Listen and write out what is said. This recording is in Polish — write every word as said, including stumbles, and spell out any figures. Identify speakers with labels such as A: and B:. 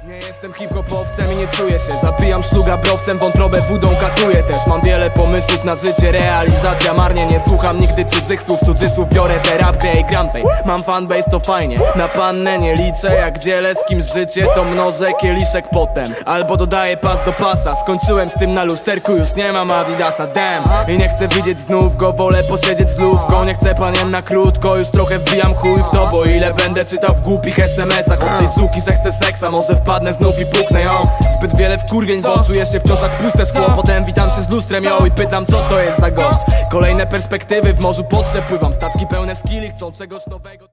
A: Nie jestem hip-hopowcem i nie czuję się. Zabijam szluga browcem, wątrobę wódą katuję też. Mam wiele pomysłów na życie, realizacja marnie. Nie słucham nigdy cudzych słów, cudzysłów. Biorę terapię i grampej. Mam fanbase, to fajnie. Na pannę nie liczę, jak dzielę z kimś życie, to mnożę kieliszek potem. Albo dodaję pas do pasa. Skończyłem z tym na lusterku, już nie mam Adidasa, damn. I nie chcę widzieć znów go, wolę posiedzieć z lówką. Nie chcę panien na krótko, już trochę wbijam chuj w to. Bo ile będę czytał w głupich es em esach od tej suki, że chcę seksa, może wpadnę znów i puknę ją. Zbyt wiele wkurwień, bo czujesz się wciąż jak puste szkło. Potem witam się z lustrem, ją i pytam, co to jest za gość. Kolejne perspektywy, w morzu potrzeb pływam. Statki pełne skilli, chcą czegoś nowego.